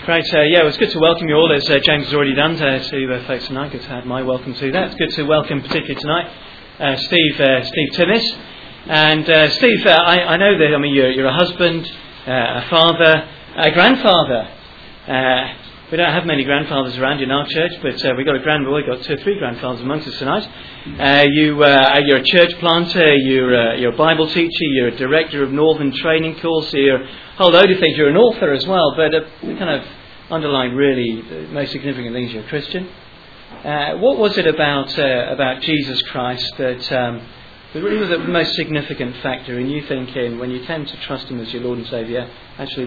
Great. It was good to welcome you all, as James has already done to folks tonight. Good to have my welcome to that. It's good to welcome particularly tonight Steve Timmis. And Steve, I know that you're a husband, a father, a grandfather. We don't have many grandfathers around in our church, but we've got a grandboy. We've got 2 or 3 grandfathers amongst us tonight. You're a church planter. You're a Bible teacher. You're a director of Northern Training Course. You're a whole load of things. You're an author as well. But the kind of underlying, really, the most significant things, you're a Christian. What was it about Jesus Christ that really was the most significant factor in you thinking, when you came to trust Him as your Lord and Saviour, actually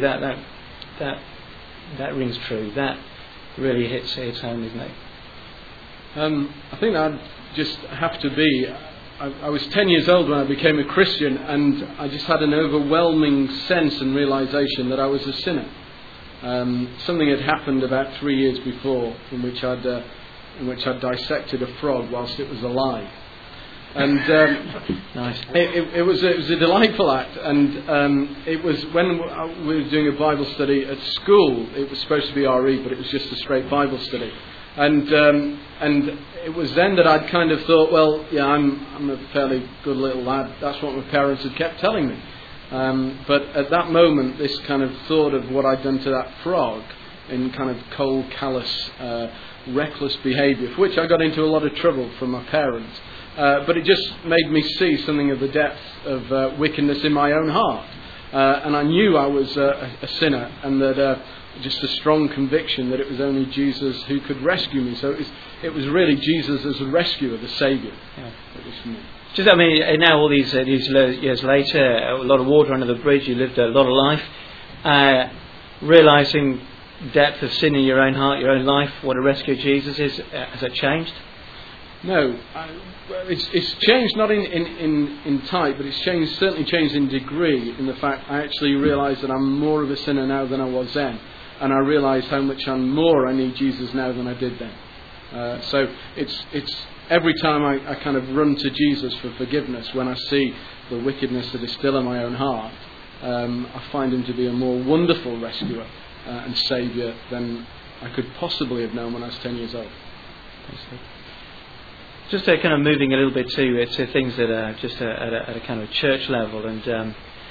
that rings true. That really hits home, isn't it? I think I'd just have to be. I was 10 years old when I became a Christian, and I just had an overwhelming sense and realisation that I was a sinner. Something had happened about 3 years before, in which I'd dissected a frog whilst it was alive. And nice. It was a delightful act, and it was when we were doing a Bible study at school. It was supposed to be RE, but it was just a straight Bible study, and it was then that I'd kind of thought, well, yeah, I'm a fairly good little lad. That's what my parents had kept telling me. But at that moment, this kind of thought of what I'd done to that frog in kind of cold, callous, reckless behaviour, for which I got into a lot of trouble from my parents. But it just made me see something of the depth of wickedness in my own heart. And I knew I was a sinner, and that just a strong conviction that it was only Jesus who could rescue me. So it was really Jesus as a rescuer, the Saviour. Yeah. That was for me. Just, now all these years later, a lot of water under the bridge, you lived a lot of life, realising depth of sin in your own heart, your own life, what a rescuer Jesus is. Has it changed? No, it's changed not in type, but it's certainly changed in degree, in the fact I actually realise that I'm more of a sinner now than I was then, and I realise how much more I need Jesus now than I did then. So it's every time I kind of run to Jesus for forgiveness, when I see the wickedness that is still in my own heart, I find Him to be a more wonderful rescuer and saviour than I could possibly have known when I was 10 years old. Just kind of moving a little bit to things that are just at a kind of church level, and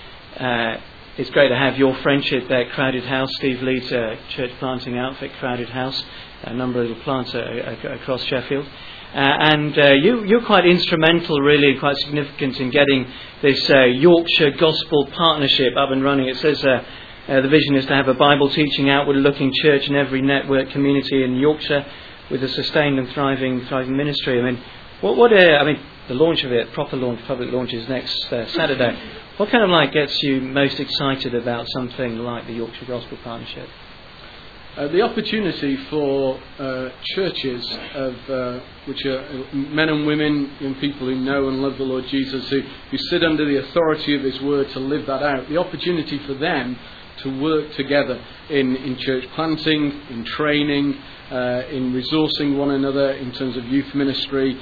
it's great to have your friendship there, Crowded House. Steve leads a church planting outfit, Crowded House, a number of little plants across Sheffield. And you're quite instrumental, really, quite significant in getting this Yorkshire Gospel Partnership up and running. It says the vision is to have a Bible teaching, outward-looking church in every network community in Yorkshire, with a sustained and thriving ministry. The launch of it, proper launch, public launch, is next Saturday. What kind of gets you most excited about something like the Yorkshire Gospel Partnership? The opportunity for churches which are men and women, young people who know and love the Lord Jesus, who sit under the authority of His Word to live that out. The opportunity for them to work together in church planting, in training, in resourcing one another in terms of youth ministry,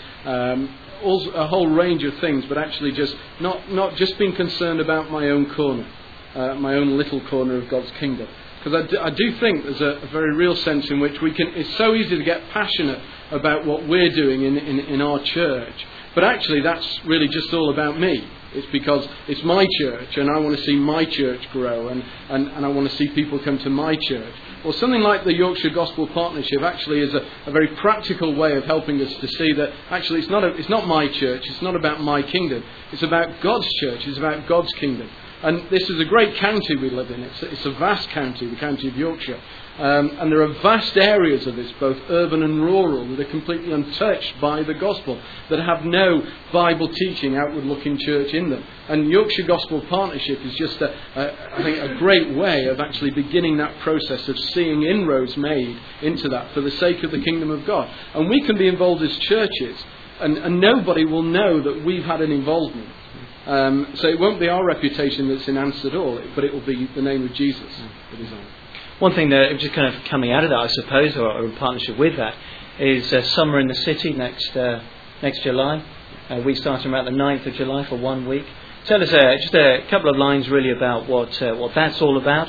a whole range of things, but actually just not just being concerned about my own corner, my own little corner of God's kingdom. Because I do think there's a very real sense in which it's so easy to get passionate about what we're doing in our church, but actually that's really just all about me. It's because it's my church, and I want to see my church grow, and I want to see people come to my church. Well, something like the Yorkshire Gospel Partnership actually is a very practical way of helping us to see that actually it's not my church, it's not about my kingdom, it's about God's church, it's about God's kingdom. And this is a great county we live in. It's a vast county, the county of Yorkshire. And there are vast areas of this, both urban and rural, that are completely untouched by the gospel, that have no Bible teaching, outward-looking church in them. And Yorkshire Gospel Partnership is just, I think, a great way of actually beginning that process of seeing inroads made into that for the sake of the kingdom of God. And we can be involved as churches, and nobody will know that we've had an involvement. So it won't be our reputation that's enhanced at all, but it will be the name of Jesus that is on. One thing that just kind of coming out of that, I suppose, or in partnership with that, is Summer in the City next July. We start about the 9th of July for 1 week. Tell us just a couple of lines really about what that's all about,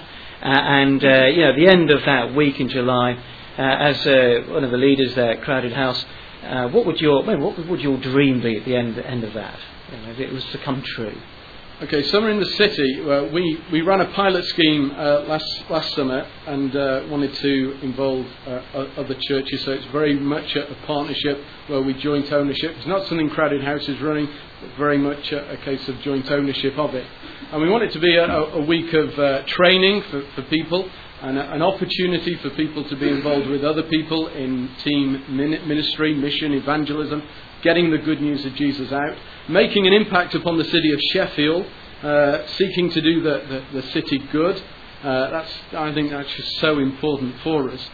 At the end of that week in July, as one of the leaders there at Crowded House, what would your dream be at the end of that? If it was to come true. Okay, Summer in the City. We ran a pilot scheme last summer and wanted to involve other churches. So it's very much a partnership where we joint ownership. It's not something Crowded House is running, but very much a case of joint ownership of it. And we want it to be a week of training for people and an opportunity for people to be involved with other people in team ministry, mission, evangelism, getting the good news of Jesus out, making an impact upon the city of Sheffield, seeking to do the city good. I think that's just so important for us.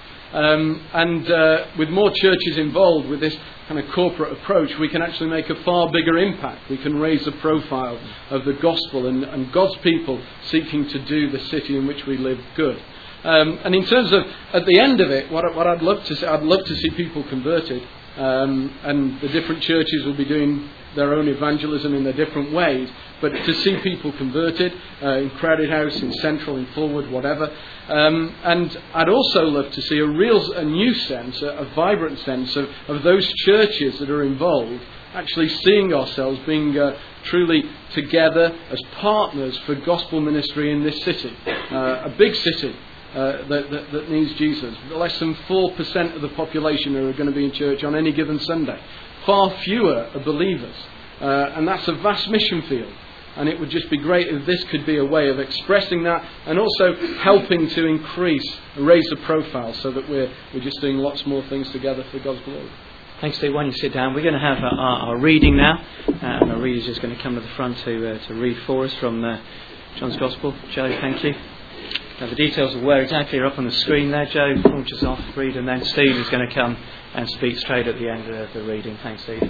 With more churches involved with this kind of corporate approach, we can actually make a far bigger impact. We can raise the profile of the gospel and God's people seeking to do the city in which we live good. And in terms of, at the end of it, what I'd love to see, I'd love to see people converted. And the different churches will be doing their own evangelism in their different ways. But to see people converted in Crowded House, in Central, in Forward, whatever. And I'd also love to see a new sense, a vibrant sense of those churches that are involved, actually seeing ourselves being truly together as partners for gospel ministry in this city. A big city. That needs Jesus. Less than 4% of the population are going to be in church on any given Sunday. Far fewer are believers. And that's a vast mission field. And it would just be great if this could be a way of expressing that and also helping to raise the profile so that we're just doing lots more things together for God's glory. Thanks, Steve. Why don't you sit down? We're going to have our reading now. And our reader's just going to come to the front to read for us from John's Gospel. Joe, thank you. Now, the details of where exactly are up on the screen there. Joe launches off, read, and then Steve is going to come and speak straight at the end of the reading. Thanks, Steve.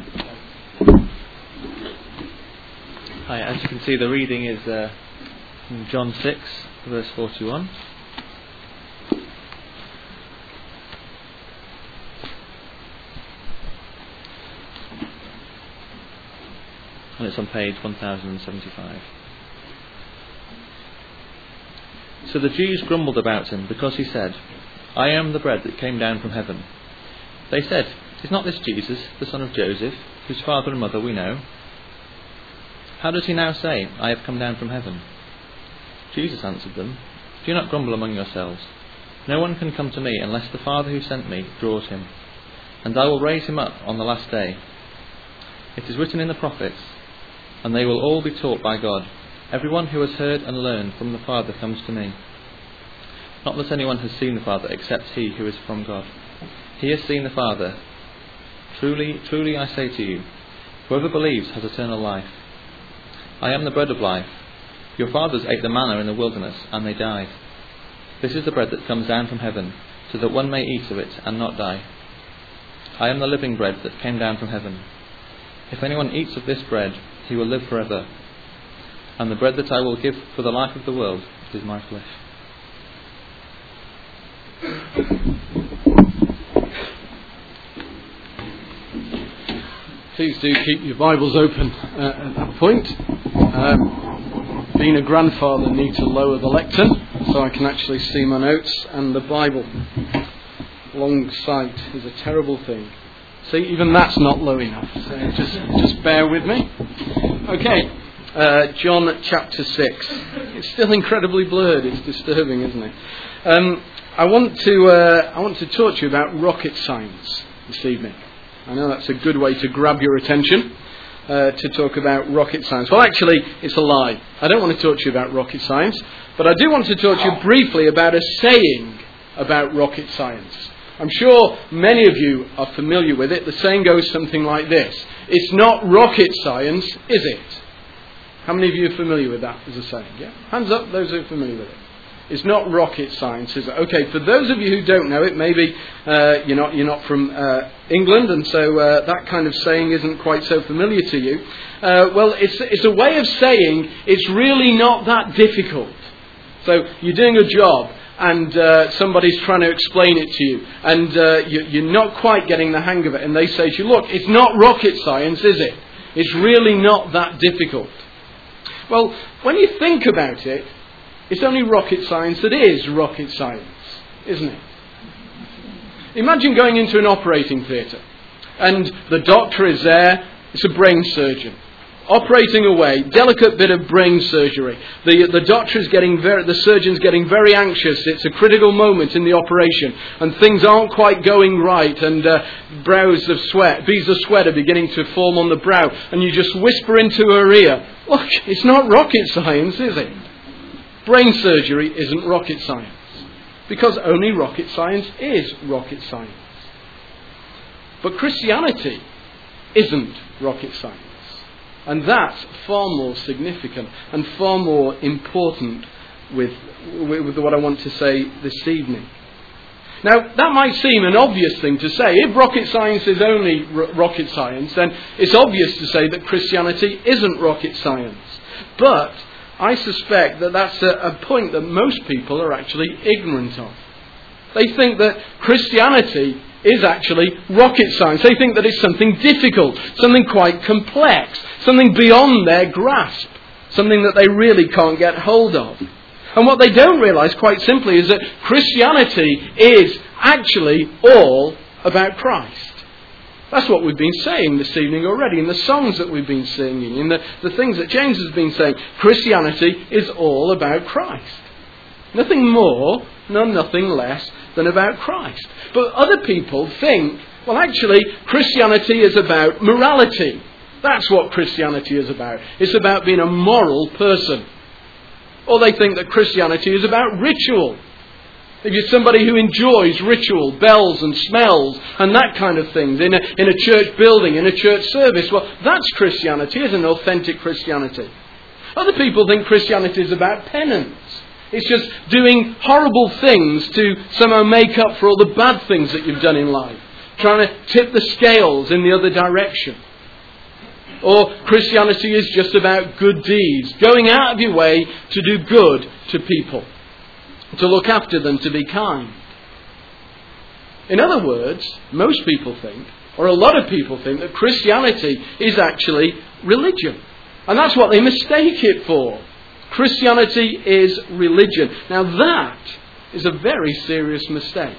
Hi, as you can see, the reading is from John 6, verse 41. And it's on page 1075. So the Jews grumbled about him because he said, "I am the bread that came down from heaven." They said, "Is not this Jesus, the son of Joseph, whose father and mother we know? How does he now say, 'I have come down from heaven'?" Jesus answered them, "Do not grumble among yourselves. No one can come to me unless the Father who sent me draws him, and I will raise him up on the last day. It is written in the prophets, and they will all be taught by God. Everyone who has heard and learned from the Father comes to me. Not that anyone has seen the Father except he who is from God. He has seen the Father. Truly, truly I say to you, whoever believes has eternal life. I am the bread of life. Your fathers ate the manna in the wilderness, and they died. This is the bread that comes down from heaven, so that one may eat of it and not die. I am the living bread that came down from heaven. If anyone eats of this bread, he will live forever. And the bread that I will give for the life of the world is my flesh." Please do keep your Bibles open at that point. Being a grandfather, I need to lower the lectern so I can actually see my notes and the Bible. Long sight is a terrible thing. See, even that's not low enough. So just bear with me. Okay. John chapter 6. It's still incredibly blurred. It's disturbing, isn't it? I want to talk to you about rocket science this evening. I know that's a good way to grab your attention, to talk about rocket science. Well, actually, it's a lie. I don't want to talk to you about rocket science, but I do want to talk to you briefly about a saying about rocket science. I'm sure many of you are familiar with it. The saying goes something like this: "It's not rocket science, is it?" How many of you are familiar with that as a saying? Yeah? Hands up, those who are familiar with it. It's not rocket science, is it? Okay, for those of you who don't know it, maybe you're not from England, and so that kind of saying isn't quite so familiar to you. Well, it's a way of saying it's really not that difficult. So you're doing a job, and somebody's trying to explain it to you, and you're not quite getting the hang of it, and they say to you, "Look, it's not rocket science, is it? It's really not that difficult." Well, when you think about it, It's only rocket science that is rocket science, isn't it? Imagine going into an operating theatre and the doctor is there. It's a brain surgeon operating away, delicate bit of brain surgery. The doctor is the surgeon's getting very anxious. It's a critical moment in the operation, and things aren't quite going right. And beads of sweat are beginning to form on the brow. And you just whisper into her ear, "Look, it's not rocket science, is it?" Brain surgery isn't rocket science, because only rocket science is rocket science. But Christianity isn't rocket science. And that's far more significant and far more important with what I want to say this evening. Now, that might seem an obvious thing to say. If rocket science is only rocket science, then it's obvious to say that Christianity isn't rocket science. But I suspect that that's a point that most people are actually ignorant of. They think that Christianity is actually rocket science. They think that it's something difficult, something quite complex, something beyond their grasp, something that they really can't get hold of. And what they don't realise, quite simply, is that Christianity is actually all about Christ. That's what we've been saying this evening already, in the songs that we've been singing, in the things that James has been saying. Christianity is all about Christ. Nothing more, nothing less than about Christ. But other people think, well, actually, Christianity is about morality. That's what Christianity is about. It's about being a moral person. Or they think that Christianity is about ritual. If you're somebody who enjoys ritual, bells and smells and that kind of thing in a church building, in a church service, well, that's Christianity, isn't authentic Christianity. Other people think Christianity is about penance. It's just doing horrible things to somehow make up for all the bad things that you've done in life. Trying to tip the scales in the other direction. Or Christianity is just about good deeds. Going out of your way to do good to people. To look after them, to be kind. In other words, most people think, or a lot of people think, that Christianity is actually religion. And that's what they mistake it for. Christianity is religion. Now that is a very serious mistake.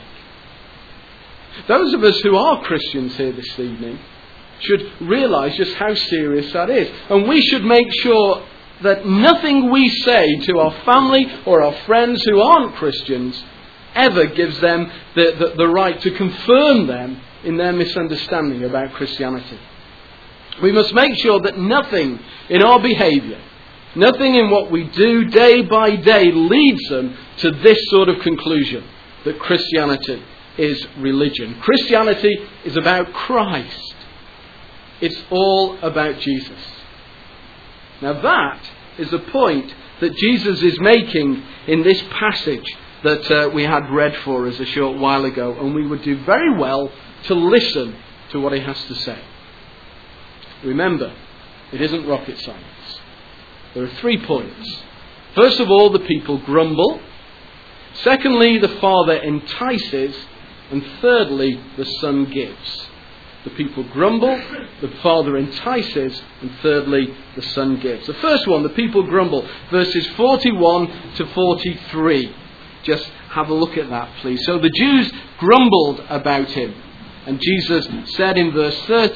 Those of us who are Christians here this evening should realise just how serious that is. And we should make sure that nothing we say to our family or our friends who aren't Christians ever gives them the right to confirm them in their misunderstanding about Christianity. We must make sure that nothing in our behaviour, nothing in what we do day by day leads them to this sort of conclusion, that Christianity is religion. Christianity is about Christ. It's all about Jesus. Now that is the point that Jesus is making in this passage that we had read for us a short while ago, and we would do very well to listen to what he has to say. Remember, it isn't rocket science. There are 3 points. First of all, the people grumble. Secondly, the Father entices. And thirdly, the Son gives. The people grumble, the Father entices, and thirdly, the Son gives. The first one, the people grumble, verses 41 to 43. Just have a look at that, please. So the Jews grumbled about him. And Jesus said in verse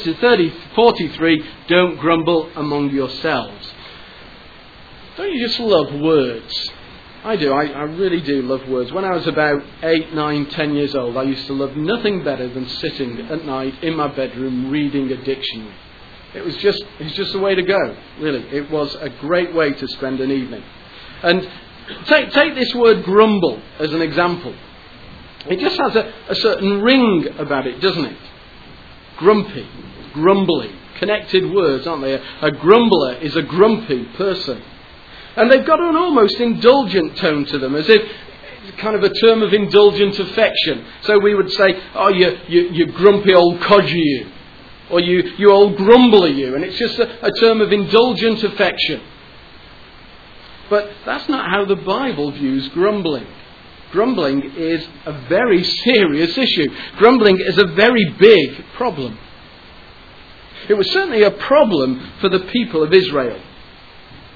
43, don't grumble among yourselves. Don't you just love words? I do. I really do love words. When I was about 8, 9, 10 years old, I used to love nothing better than sitting at night in my bedroom reading a dictionary. It was just the way to go, really. It was a great way to spend an evening. And take this word grumble as an example. It just has a certain ring about it, doesn't it? Grumpy, grumbly, connected words, aren't they? A grumbler is a grumpy person. And they've got an almost indulgent tone to them, as if it's kind of a term of indulgent affection. So we would say, oh, you grumpy old codger you. Or you old grumbler you. And it's just a term of indulgent affection. But that's not how the Bible views grumbling. Grumbling is a very serious issue. Grumbling is a very big problem. It was certainly a problem for the people of Israel.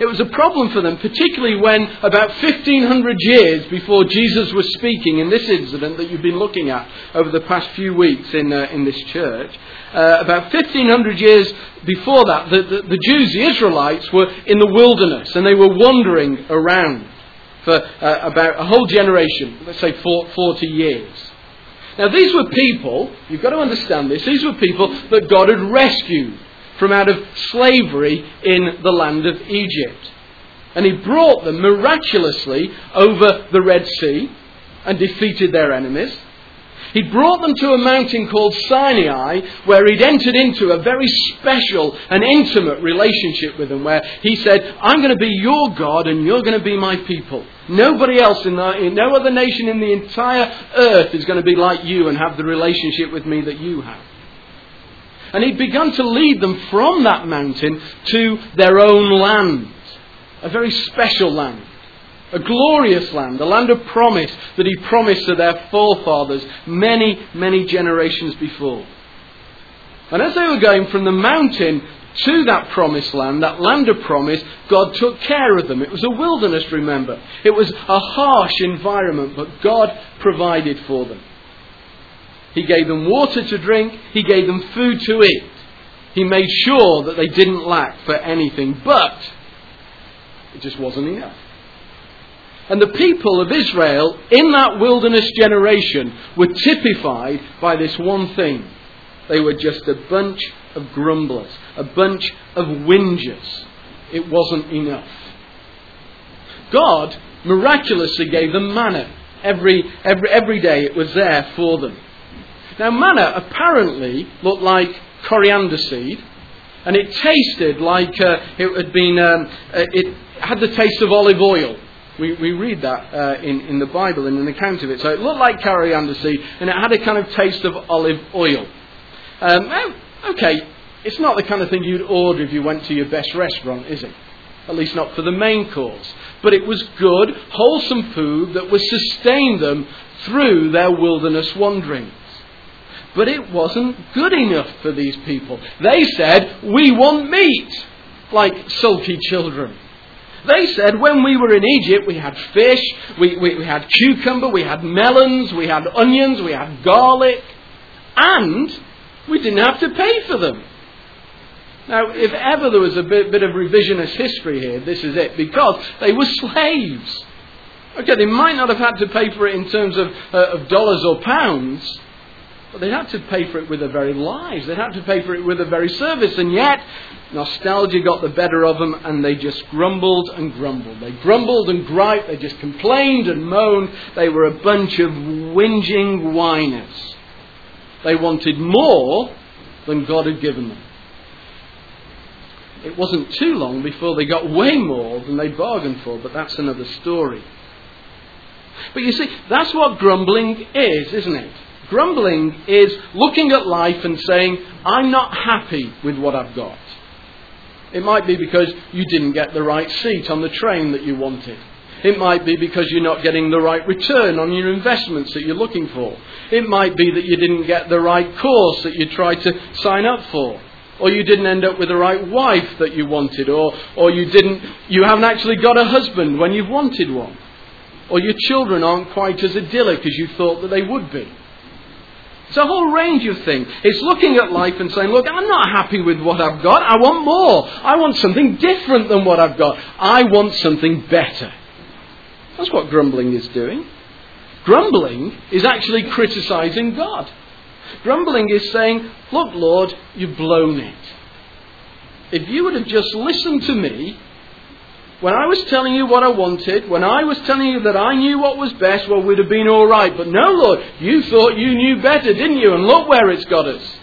It was a problem for them, particularly when about 1,500 years before Jesus was speaking in this incident that you've been looking at over the past few weeks in this church. About 1,500 years before that, the Jews, the Israelites, were in the wilderness and they were wandering around for about a whole generation, let's say 40 years. Now these were people, you've got to understand this, these were people that God had rescued from out of slavery in the land of Egypt. And He brought them miraculously over the Red Sea and defeated their enemies. He brought them to a mountain called Sinai, where He'd entered into a very special and intimate relationship with them, where He said, I'm going to be your God and you're going to be my people. Nobody else, in no other nation in the entire earth is going to be like you and have the relationship with me that you have. And He'd begun to lead them from that mountain to their own land, a very special land. A glorious land, a land of promise that He promised to their forefathers many, many generations before. And as they were going from the mountain to that promised land, that land of promise, God took care of them. It was a wilderness, remember. It was a harsh environment, but God provided for them. He gave them water to drink. He gave them food to eat. He made sure that they didn't lack for anything, but it just wasn't enough. And the people of Israel in that wilderness generation were typified by this one thing. They were just a bunch of grumblers, a bunch of whingers. It wasn't enough. God miraculously gave them manna. Every day it was there for them. Now manna apparently looked like coriander seed, and it tasted like it had the taste of olive oil. We read that in the Bible in an account of it. So it looked like coriander seed and it had a kind of taste of olive oil. Okay, it's not the kind of thing you'd order if you went to your best restaurant, is it? At least not for the main course. But it was good, wholesome food that would sustain them through their wilderness wanderings. But it wasn't good enough for these people. They said, we want meat, like sulky children. They said when we were in Egypt we had fish, we had cucumber, we had melons, we had onions, we had garlic, and we didn't have to pay for them. Now, if ever there was a bit of revisionist history here, this is it, because they were slaves. Okay, they might not have had to pay for it in terms of dollars or pounds, but they had to pay for it with their very lives. They had to pay for it with their very service. And yet, nostalgia got the better of them and they just grumbled and grumbled. They grumbled and griped. They just complained and moaned. They were a bunch of whinging whiners. They wanted more than God had given them. It wasn't too long before they got way more than they bargained for, but that's another story. But you see, that's what grumbling is, isn't it? Grumbling is looking at life and saying, I'm not happy with what I've got. It might be because you didn't get the right seat on the train that you wanted. It might be because you're not getting the right return on your investments that you're looking for. It might be that you didn't get the right course that you tried to sign up for. Or you didn't end up with the right wife that you wanted. Or you haven't actually got a husband when you've wanted one. Or your children aren't quite as idyllic as you thought that they would be. It's a whole range of things. It's looking at life and saying, look, I'm not happy with what I've got. I want more. I want something different than what I've got. I want something better. That's what grumbling is doing. Grumbling is actually criticizing God. Grumbling is saying, look, Lord, you've blown it. If you would have just listened to me, when I was telling you what I wanted, when I was telling you that I knew what was best, well, we'd have been all right. But no, Lord, you thought you knew better, didn't you? And look where it's got us.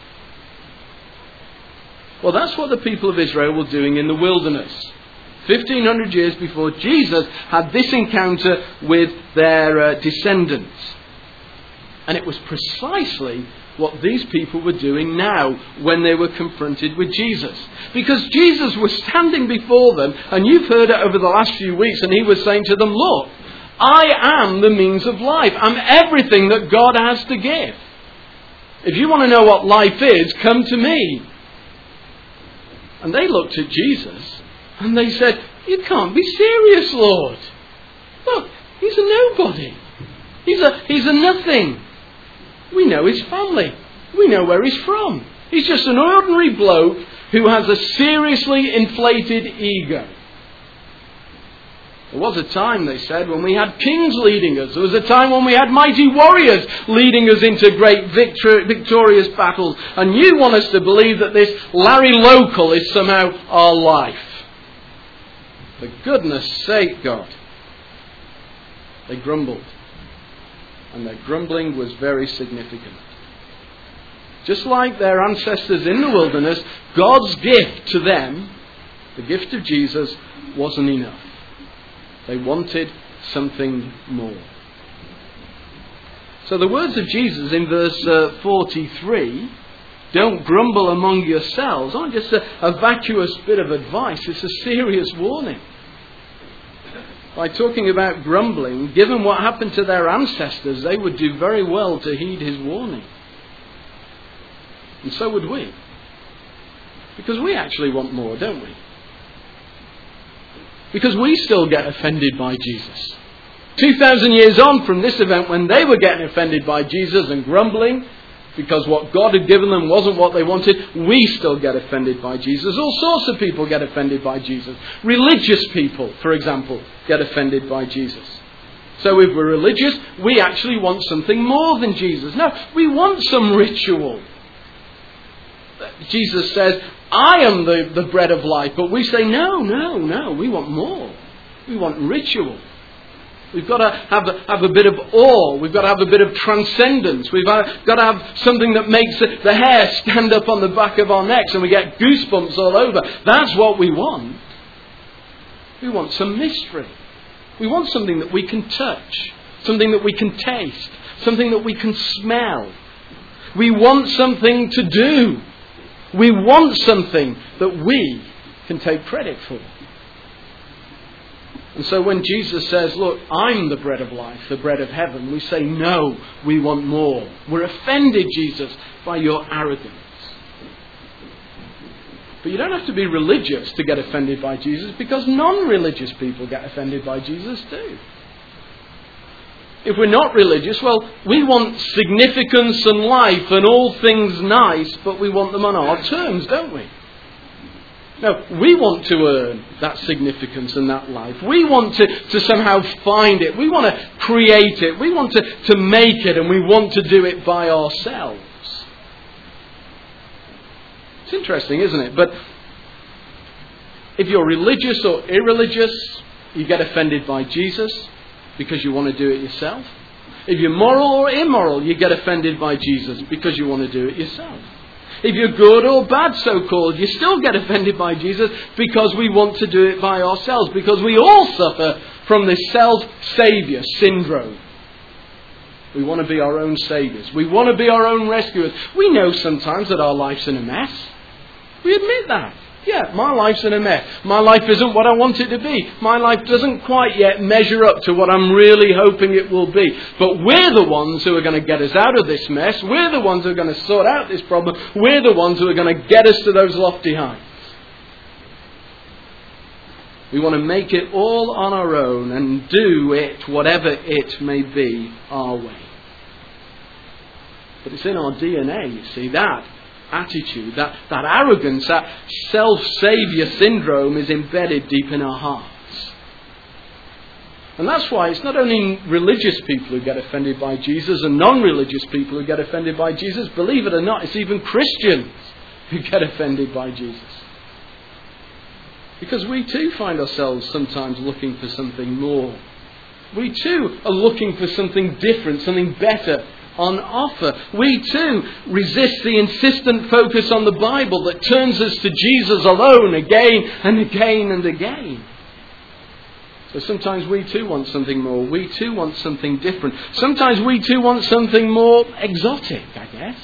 Well, that's what the people of Israel were doing in the wilderness. 1,500 years before Jesus had this encounter with their descendants. And it was precisely what these people were doing now when they were confronted with Jesus. Because Jesus was standing before them, and you've heard it over the last few weeks, and he was saying to them, look, I am the means of life. I'm everything that God has to give. If you want to know what life is, come to me. And they looked at Jesus, and they said, You can't be serious, Lord. Look, he's a nobody. He's a nothing. We know his family. We know where he's from. He's just an ordinary bloke who has a seriously inflated ego. There was a time, they said, when we had kings leading us. There was a time when we had mighty warriors leading us into great victorious battles. And you want us to believe that this Larry Local is somehow our life. For goodness sake, God. They grumbled. And their grumbling was very significant. Just like their ancestors in the wilderness, God's gift to them, the gift of Jesus, wasn't enough. They wanted something more. So the words of Jesus in verse 43, don't grumble among yourselves, aren't just a vacuous bit of advice. It's a serious warning. By talking about grumbling, given what happened to their ancestors, they would do very well to heed his warning. And so would we. Because we actually want more, don't we? Because we still get offended by Jesus. 2,000 years on from this event, when they were getting offended by Jesus and grumbling because what God had given them wasn't what they wanted, we still get offended by Jesus. All sorts of people get offended by Jesus. Religious people, for example, get offended by Jesus. So if we're religious, we actually want something more than Jesus. No, we want some ritual. Jesus says, I am the bread of life. But we say, no, we want more. We want ritual. We've got to have a bit of awe. We've got to have a bit of transcendence. We've got to have something that makes the hair stand up on the back of our necks and we get goosebumps all over. That's what we want. We want some mystery. We want something that we can touch. Something that we can taste. Something that we can smell. We want something to do. We want something that we can take credit for. And so when Jesus says, look, I'm the bread of life, the bread of heaven, we say, no, we want more. We're offended, Jesus, by your arrogance. But you don't have to be religious to get offended by Jesus, because non-religious people get offended by Jesus too. If we're not religious, well, we want significance and life and all things nice, but we want them on our terms, don't we? No, we want to earn that significance and that life. We want to somehow find it. We want to create it. We want to make it, and we want to do it by ourselves. It's interesting, isn't it? But if you're religious or irreligious, you get offended by Jesus because you want to do it yourself. If you're moral or immoral, you get offended by Jesus because you want to do it yourself. If you're good or bad, so-called, you still get offended by Jesus because we want to do it by ourselves. Because we all suffer from this self-saviour syndrome. We want to be our own saviours. We want to be our own rescuers. We know sometimes that our life's in a mess. We admit that. Yeah, my life's in a mess. My life isn't what I want it to be. My life doesn't quite yet measure up to what I'm really hoping it will be. But we're the ones who are going to get us out of this mess. We're the ones who are going to sort out this problem. We're the ones who are going to get us to those lofty heights. We want to make it all on our own and do it, whatever it may be, our way. But it's in our DNA, you see, that attitude, that arrogance, that self-saviour syndrome is embedded deep in our hearts. And that's why it's not only religious people who get offended by Jesus and non-religious people who get offended by Jesus. Believe it or not, it's even Christians who get offended by Jesus. Because we too find ourselves sometimes looking for something more. We too are looking for something different, something better on offer. We too resist the insistent focus on the Bible that turns us to Jesus alone again and again and again. So sometimes we too want something more. We too want something different. Sometimes we too want something more exotic, I guess.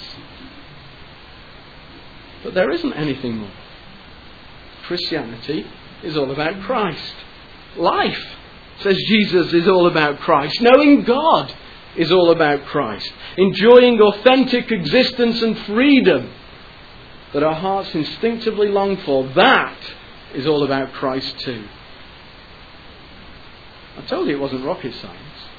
But there isn't anything more. Christianity is all about Christ. Life, says Jesus, is all about Christ. Knowing God is all about Christ. Enjoying authentic existence and freedom that our hearts instinctively long for, that is all about Christ too. I told you it wasn't rocket science.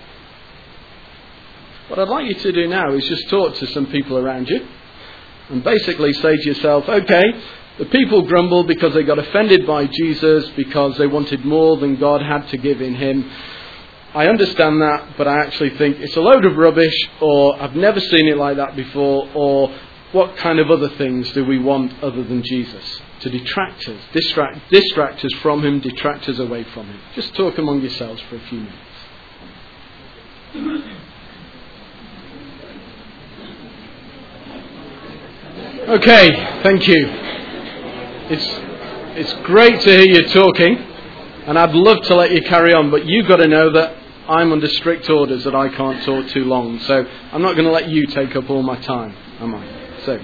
What I'd like you to do now is just talk to some people around you and basically say to yourself, okay, the people grumbled because they got offended by Jesus, because they wanted more than God had to give in him. I understand that, but I actually think it's a load of rubbish, or I've never seen it like that before, or what kind of other things do we want other than Jesus? To detract us, distract us from him, detract us away from him. Just talk among yourselves for a few minutes. Okay, thank you. It's great to hear you talking, and I'd love to let you carry on, but you've got to know that I'm under strict orders that I can't talk too long, so I'm not going to let you take up all my time, am I? So,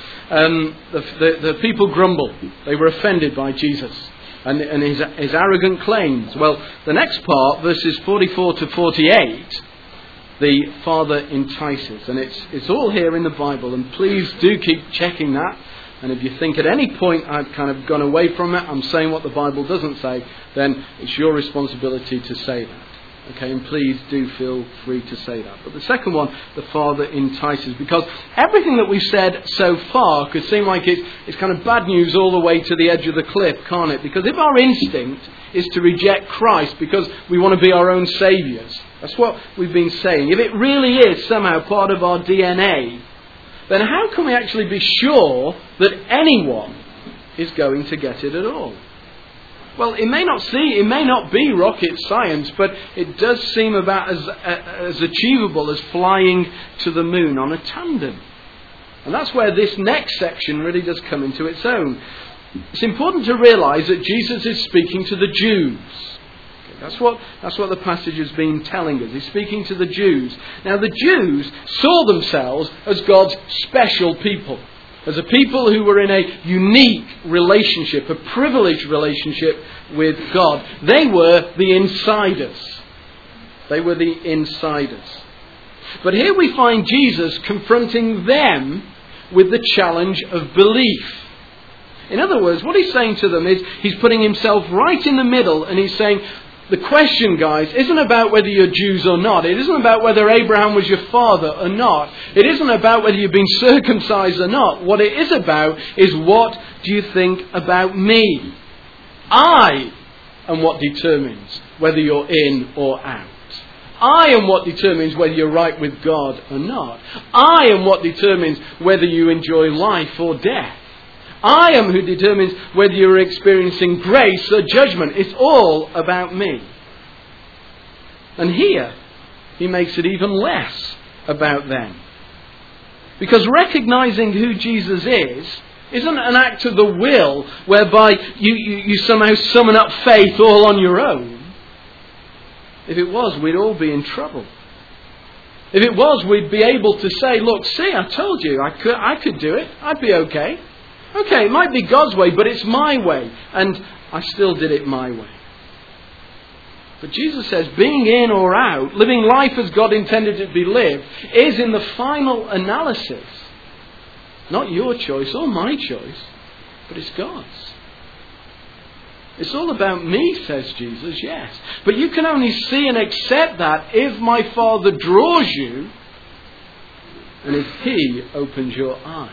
the people grumbled. They were offended by Jesus and his arrogant claims. Well, the next part, verses 44 to 48, the Father entices. And it's all here in the Bible. And please do keep checking that. And if you think at any point I've kind of gone away from it, I'm saying what the Bible doesn't say, then it's your responsibility to say that. Okay, and please do feel free to say that. But the second one, the Father entices, because everything that we've said so far could seem like it's kind of bad news all the way to the edge of the cliff, can't it? Because if our instinct is to reject Christ because we want to be our own saviours, that's what we've been saying. If it really is somehow part of our DNA, then how can we actually be sure that anyone is going to get it at all? Well, it may not be rocket science, but it does seem about as achievable as flying to the moon on a tandem. And that's where this next section really does come into its own. It's important to realise that Jesus is speaking to the Jews. That's what the passage has been telling us. He's speaking to the Jews. Now, the Jews saw themselves as God's special people. As a people who were in a unique relationship, a privileged relationship with God. They were the insiders. They were the insiders. But here we find Jesus confronting them with the challenge of belief. In other words, what he's saying to them is he's putting himself right in the middle, and he's saying, the question, guys, isn't about whether you're Jews or not. It isn't about whether Abraham was your father or not. It isn't about whether you've been circumcised or not. What it is about is, what do you think about me? I am what determines whether you're in or out. I am what determines whether you're right with God or not. I am what determines whether you enjoy life or death. I am who determines whether you're experiencing grace or judgment. It's all about me. And here, he makes it even less about them. Because recognising who Jesus isn't an act of the will whereby you somehow summon up faith all on your own. If it was, we'd all be in trouble. If it was, we'd be able to say, look, see, I told you, I could do it. I'd be okay. Okay, it might be God's way, but it's my way. And I still did it my way. But Jesus says being in or out, living life as God intended it to be lived, is in the final analysis not your choice or my choice, but it's God's. It's all about me, says Jesus, yes. But you can only see and accept that if my Father draws you and if He opens your eyes.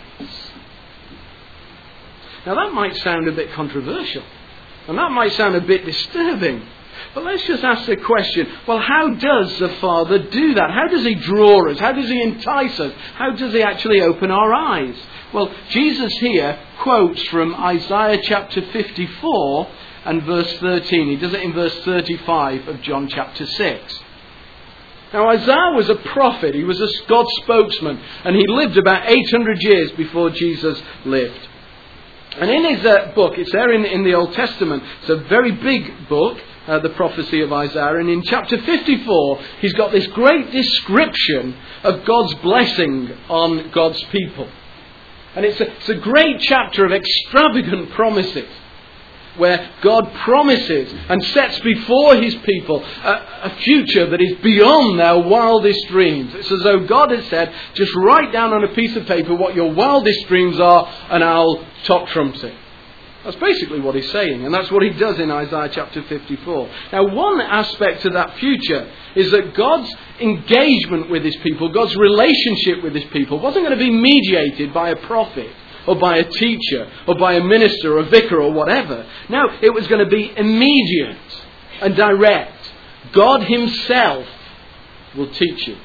Now that might sound a bit controversial, and that might sound a bit disturbing, but let's just ask the question, well, how does the Father do that? How does He draw us? How does He entice us? How does He actually open our eyes? Well, Jesus here quotes from Isaiah chapter 54 and verse 13. He does it in verse 35 of John chapter 6. Now, Isaiah was a prophet. He was a God's spokesman, and he lived about 800 years before Jesus lived. And in his book, it's there in the Old Testament, it's a very big book, the prophecy of Isaiah, and in chapter 54, he's got this great description of God's blessing on God's people. And it's a great chapter of extravagant promises, where God promises and sets before His people a future that is beyond their wildest dreams. It's as though God has said, just write down on a piece of paper what your wildest dreams are and I'll top trumps it. That's basically what he's saying, and that's what he does in Isaiah chapter 54. Now, one aspect of that future is that God's engagement with his people, God's relationship with his people, wasn't going to be mediated by a prophet or by a teacher or by a minister or a vicar or whatever. No, it was going to be immediate and direct. God himself will teach you.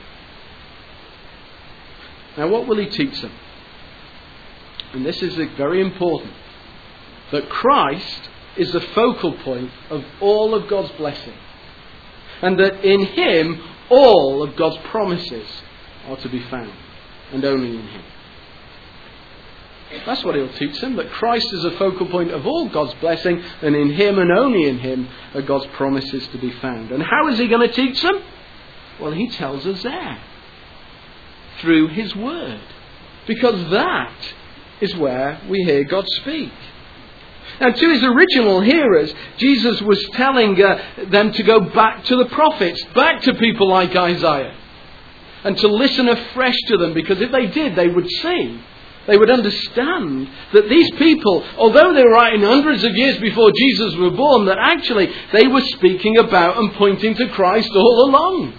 Now, what will he teach them? And this is very important. That Christ is the focal point of all of God's blessing. And that in him, all of God's promises are to be found. And only in him. That's what he'll teach them. That Christ is the focal point of all God's blessing. And in him and only in him are God's promises to be found. And how is he going to teach them? Well, he tells us there. Through his word. Because that is where we hear God speak. Now, to his original hearers, Jesus was telling them to go back to the prophets, back to people like Isaiah, and to listen afresh to them, because if they did, they would see, they would understand that these people, although they were writing hundreds of years before Jesus was born, that actually they were speaking about and pointing to Christ all along.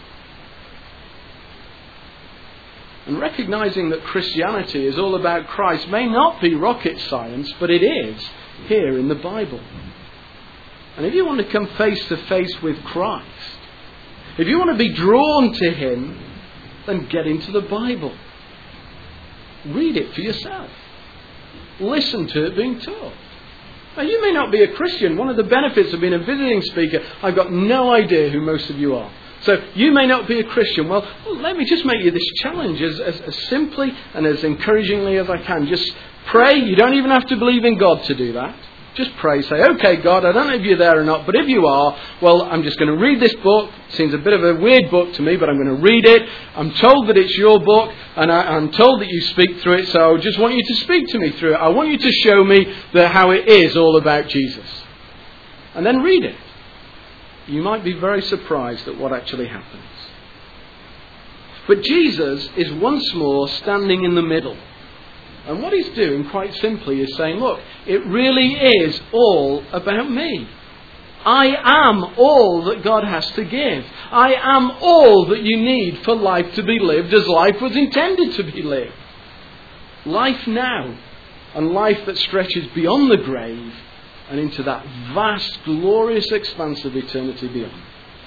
And recognizing that Christianity is all about Christ may not be rocket science, but it is here in the Bible. And if you want to come face to face with Christ, if you want to be drawn to him, then get into the Bible. Read it for yourself. Listen to it being taught. Now, you may not be a Christian. One of the benefits of being a visiting speaker, I've got no idea who most of you are. So you may not be a Christian. Well, let me just make you this challenge as simply and as encouragingly as I can. Just pray. You don't even have to believe in God to do that. Just pray. Say, okay, God, I don't know if you're there or not, but if you are, well, I'm just going to read this book. It seems a bit of a weird book to me, but I'm going to read it. I'm told that it's your book, and I'm told that you speak through it, so I just want you to speak to me through it. I want you to show me how it is all about Jesus. And then read it. You might be very surprised at what actually happens. But Jesus is once more standing in the middle. And what he's doing, quite simply, is saying, look, it really is all about me. I am all that God has to give. I am all that you need for life to be lived as life was intended to be lived. Life now, and life that stretches beyond the grave and into that vast, glorious expanse of eternity beyond.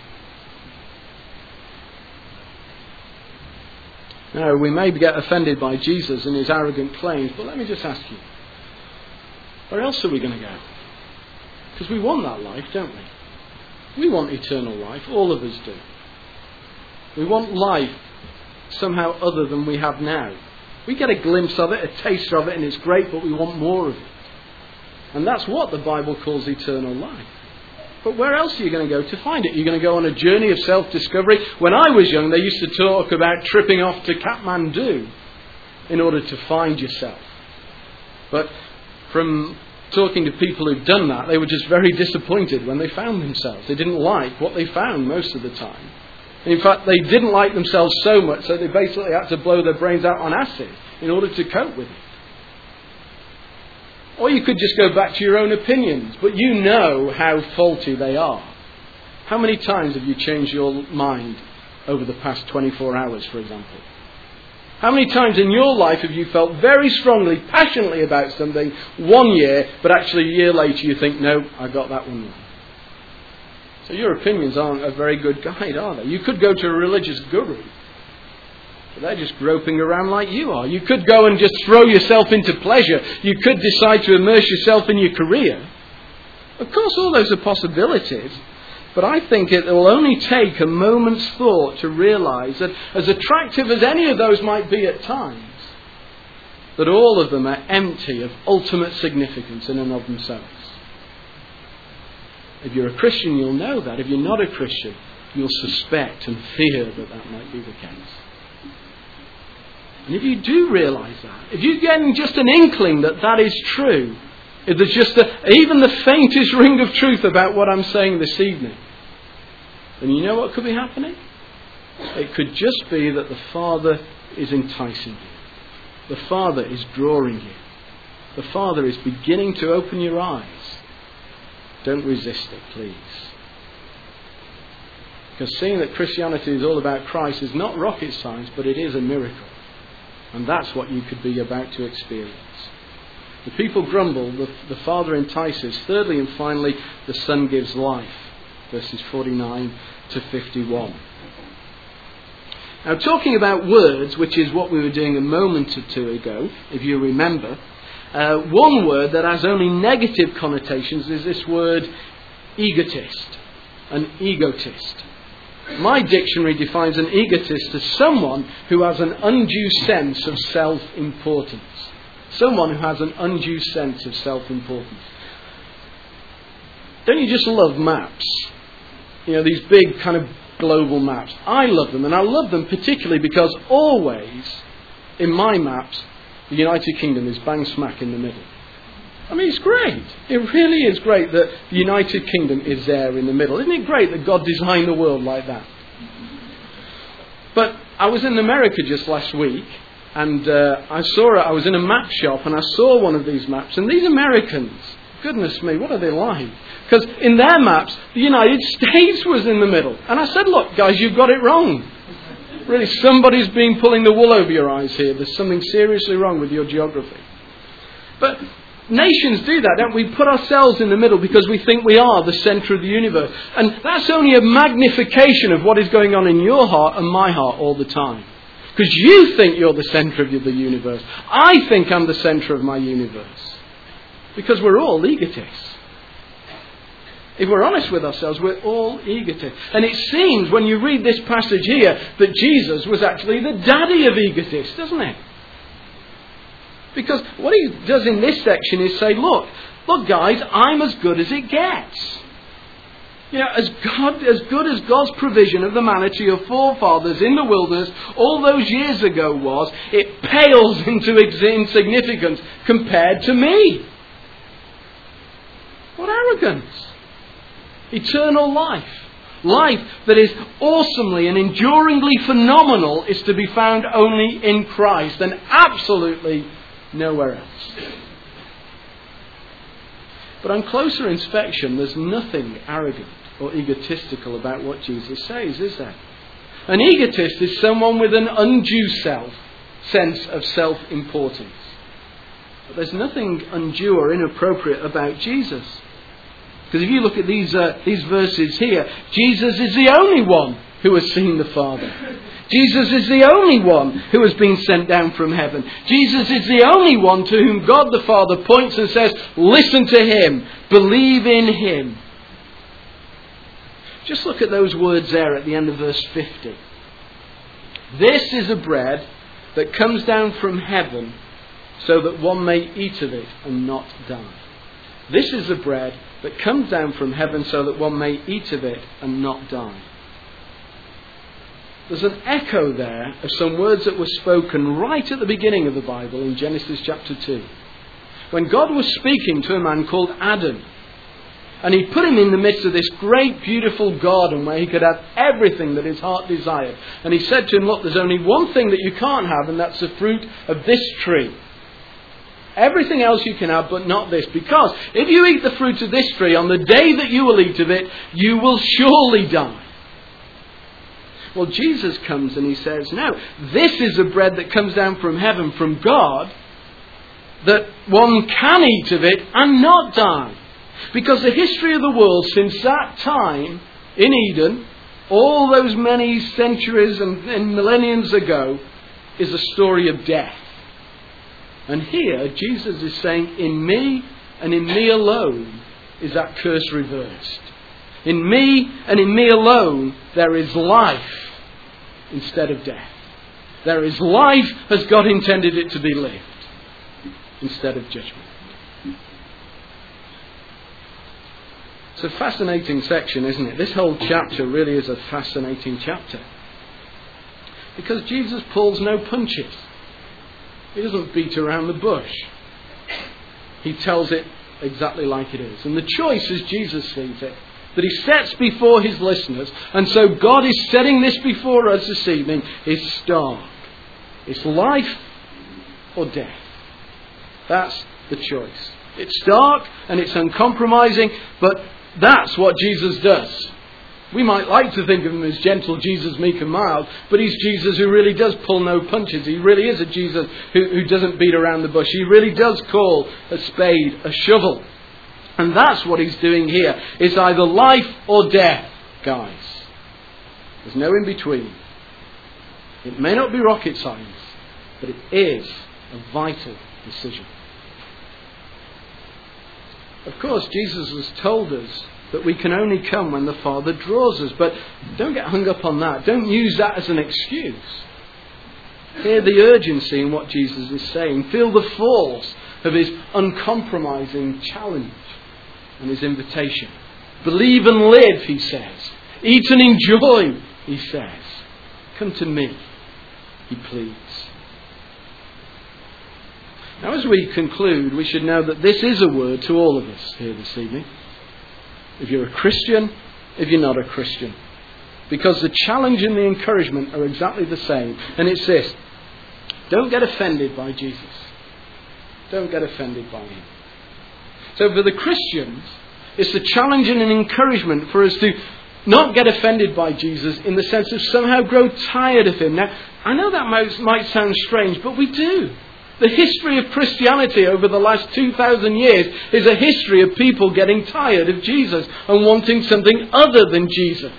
Now, we may get offended by Jesus and his arrogant claims, but let me just ask you, where else are we going to go? Because we want that life, don't we? We want eternal life, all of us do. We want life somehow other than we have now. We get a glimpse of it, a taste of it, and it's great, but we want more of it. And that's what the Bible calls eternal life. But where else are you going to go to find it? You're going to go on a journey of self-discovery. When I was young, they used to talk about tripping off to Kathmandu in order to find yourself. But from talking to people who'd done that, they were just very disappointed when they found themselves. They didn't like what they found most of the time. In fact, they didn't like themselves so much that they basically had to blow their brains out on acid in order to cope with it. Or you could just go back to your own opinions, but you know how faulty they are. How many times have you changed your mind over the past 24 hours, for example? How many times in your life have you felt very strongly, passionately about something 1 year, but actually a year later you think, no, I got that one wrong? So your opinions aren't a very good guide, are they? You could go to a religious guru, but they're just groping around like you are. You could go and just throw yourself into pleasure. You could decide to immerse yourself in your career. Of course, all those are possibilities. But I think it will only take a moment's thought to realise that as attractive as any of those might be at times, that all of them are empty of ultimate significance in and of themselves. If you're a Christian, you'll know that. If you're not a Christian, you'll suspect and fear that that might be the case. And if you do realise that, if you get just an inkling that that is true, if there's just even the faintest ring of truth about what I'm saying this evening, then you know what could be happening? It could just be that the Father is enticing you. The Father is drawing you. The Father is beginning to open your eyes. Don't resist it, please. Because seeing that Christianity is all about Christ is not rocket science, but it is a miracle. And that's what you could be about to experience. The people grumble, the Father entices. Thirdly and finally, the Son gives life. Verses 49 to 51. Now, talking about words, which is what we were doing a moment or two ago, if you remember, one word that has only negative connotations is this word egotist, an egotist. My dictionary defines an egotist as someone who has an undue sense of self-importance. Someone who has an undue sense of self-importance. Don't you just love maps? You know, these big kind of global maps. I love them, and I love them particularly because always, in my maps, the United Kingdom is bang smack in the middle. I mean, it's great. It really is great that the United Kingdom is there in the middle. Isn't it great that God designed the world like that? But I was in America just last week, and I was in a map shop, and I saw one of these maps, and these Americans, goodness me, what are they like? Because in their maps, the United States was in the middle. And I said, look, guys, you've got it wrong. Really, somebody's been pulling the wool over your eyes here. There's something seriously wrong with your geography. But nations do that, don't we? We put ourselves in the middle because we think we are the centre of the universe. And that's only a magnification of what is going on in your heart and my heart all the time. Because you think you're the centre of the universe. I think I'm the centre of my universe. Because we're all egotists. If we're honest with ourselves, we're all egotists. And it seems when you read this passage here that Jesus was actually the daddy of egotists, doesn't it? Because what he does in this section is say, look guys, I'm as good as it gets. You know, as good as God's provision of the manna to your forefathers in the wilderness all those years ago was, it pales into insignificance compared to me. What arrogance! Eternal life. Life that is awesomely and enduringly phenomenal is to be found only in Christ and absolutely nowhere else. But on closer inspection, there's nothing arrogant or egotistical about what Jesus says, is there? An egotist is someone with an undue sense of self-importance. But there's nothing undue or inappropriate about Jesus. Because if you look at these verses here, Jesus is the only one who has seen the Father. Jesus is the only one who has been sent down from heaven. Jesus is the only one to whom God the Father points and says, listen to Him, believe in Him. Just look at those words there at the end of verse 50. This is a bread that comes down from heaven so that one may eat of it and not die. This is the bread that comes down from heaven so that one may eat of it and not die. There's an echo there of some words that were spoken right at the beginning of the Bible in Genesis chapter 2. When God was speaking to a man called Adam. And He put him in the midst of this great beautiful garden where he could have everything that his heart desired. And He said to him, look, there's only one thing that you can't have, and that's the fruit of this tree. Everything else you can have, but not this. Because if you eat the fruit of this tree, on the day that you will eat of it, you will surely die. Well, Jesus comes and He says, no, this is a bread that comes down from heaven, from God, that one can eat of it and not die. Because the history of the world since that time in Eden, all those many centuries and millenniums ago, is a story of death. And here, Jesus is saying, in me and in me alone is that curse reversed. In me and in me alone there is life instead of death. There is life as God intended it to be lived instead of judgment. It's a fascinating section, isn't it? This whole chapter really is a fascinating chapter. Because Jesus pulls no punches. He doesn't beat around the bush. He tells it exactly like it is. And the choice, as Jesus sees it, that He sets before His listeners, and so God is setting this before us this evening, is stark. It's life or death. That's the choice. It's stark and it's uncompromising, but that's what Jesus does. We might like to think of him as gentle Jesus, meek and mild, but he's Jesus who really does pull no punches. He really is a Jesus who doesn't beat around the bush. He really does call a spade a shovel. And that's what he's doing here. It's either life or death, guys. There's no in between. It may not be rocket science, but it is a vital decision. Of course, Jesus has told us that we can only come when the Father draws us. But don't get hung up on that. Don't use that as an excuse. Hear the urgency in what Jesus is saying. Feel the force of his uncompromising challenge and his invitation. Believe and live, he says. Eat and enjoy, he says. Come to me, he pleads. Now, as we conclude, we should know that this is a word to all of us here this evening. If you're a Christian, if you're not a Christian. Because the challenge and the encouragement are exactly the same. And it's this. Don't get offended by Jesus. Don't get offended by him. So for the Christians, it's a challenge and an encouragement for us to not get offended by Jesus in the sense of somehow grow tired of him. Now, I know that might sound strange, but we do. The history of Christianity over the last 2,000 years is a history of people getting tired of Jesus and wanting something other than Jesus.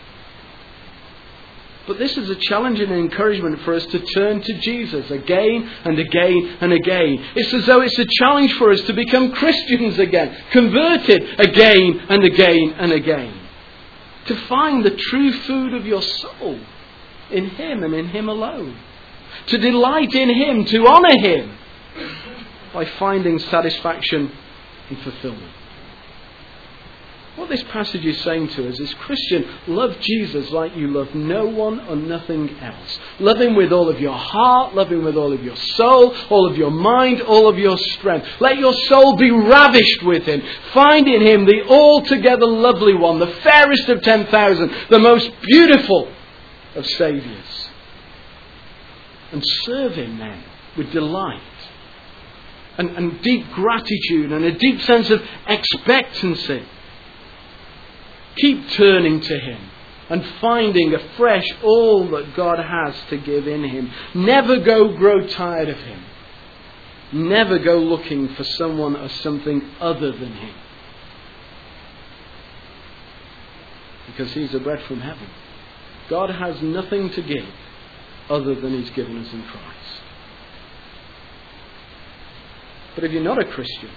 But this is a challenge and an encouragement for us to turn to Jesus again and again and again. It's as though it's a challenge for us to become Christians again, converted again and again and again. To find the true food of your soul in him and in him alone. To delight in him, to honour him by finding satisfaction and fulfillment. What this passage is saying to us is, Christian, love Jesus like you love no one or nothing else. Love him with all of your heart, love him with all of your soul, all of your mind, all of your strength. Let your soul be ravished with him. Find in him the altogether lovely one, the fairest of 10,000, the most beautiful of saviours. And serve him then with delight and deep gratitude and a deep sense of expectancy. Keep turning to him and finding afresh all that God has to give in him. Never grow tired of him. Never go looking for someone or something other than him. Because he's the bread from heaven. God has nothing to give other than he's given us in Christ. But if you're not a Christian,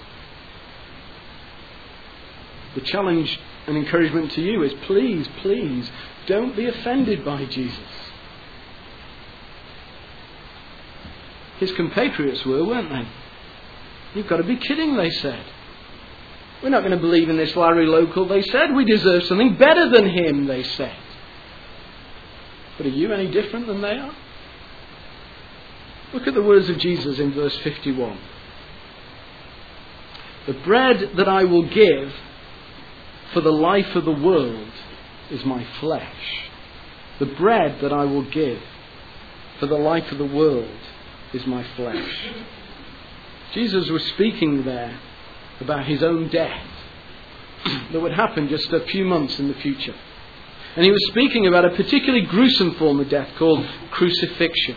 the challenge and encouragement to you is please don't be offended by Jesus. His compatriots weren't they? You've got to be kidding, they said. We're not going to believe in this Larry Local, they said. We deserve something better than him, they said. But are you any different than they are? Look at the words of Jesus in verse 51. The bread that I will give for the life of the world is my flesh. The bread that I will give for the life of the world is my flesh. Jesus was speaking there about his own death that would happen just a few months in the future. And he was speaking about a particularly gruesome form of death called crucifixion.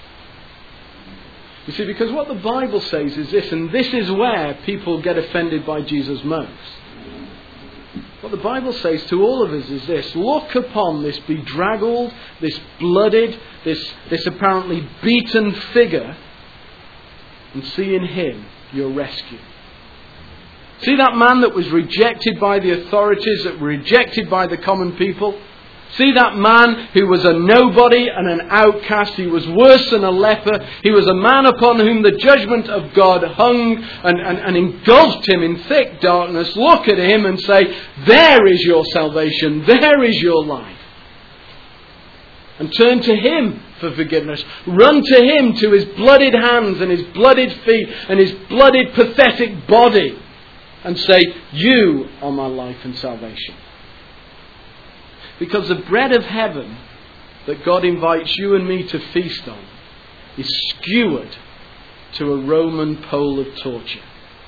You see, because what the Bible says is this, and this is where people get offended by Jesus most. What the Bible says to all of us is this: look upon this bedraggled, this blooded, this apparently beaten figure and see in him your rescue. See that man that was rejected by the authorities, that were rejected by the common people? See that man who was a nobody and an outcast. He was worse than a leper. He was a man upon whom the judgment of God hung and engulfed him in thick darkness. Look at him and say, there is your salvation. There is your life. And turn to him for forgiveness. Run to him, to his blooded hands and his blooded feet and his blooded pathetic body. And say, you are my life and salvation. Because the bread of heaven that God invites you and me to feast on is skewered to a Roman pole of torture.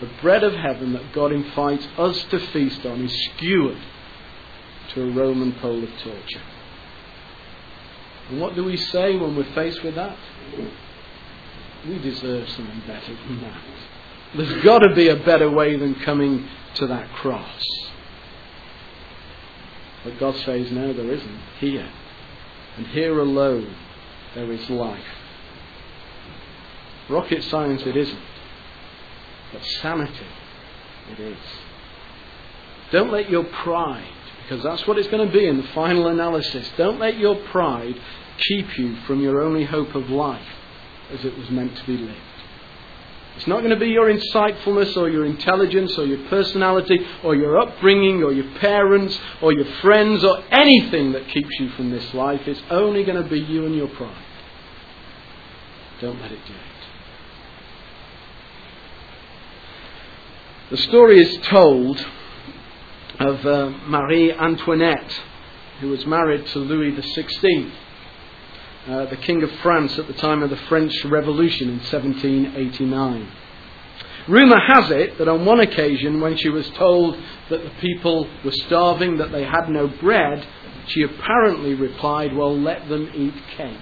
the bread of heaven that God invites us to feast on, is skewered to a Roman pole of torture. And what do we say when we're faced with that? We deserve something better than that. There's got to be a better way than coming to that cross. But God says, no, there isn't. Here. And here alone there is life. Rocket science it isn't. But sanity it is. Don't let your pride, because that's what it's going to be in the final analysis, don't let your pride keep you from your only hope of life as it was meant to be lived. It's not going to be your insightfulness or your intelligence or your personality or your upbringing or your parents or your friends or anything that keeps you from this life. It's only going to be you and your pride. Don't let it do it. The story is told of Marie Antoinette, who was married to Louis XVI, the King of France at the time of the French Revolution in 1789. Rumour has it that on one occasion, when she was told that the people were starving, that they had no bread, she apparently replied, well, let them eat cake.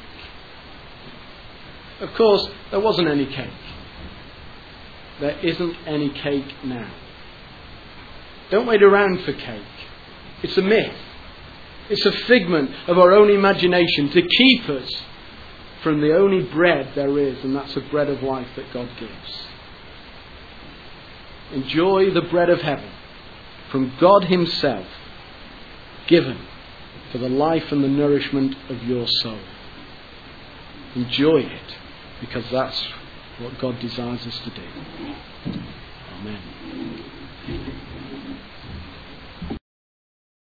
Of course, there wasn't any cake. There isn't any cake now. Don't wait around for cake. It's a myth. It's a figment of our own imagination to keep us from the only bread there is, and that's the bread of life that God gives. Enjoy the bread of heaven from God Himself, given for the life and the nourishment of your soul. Enjoy it, because that's what God desires us to do. Amen.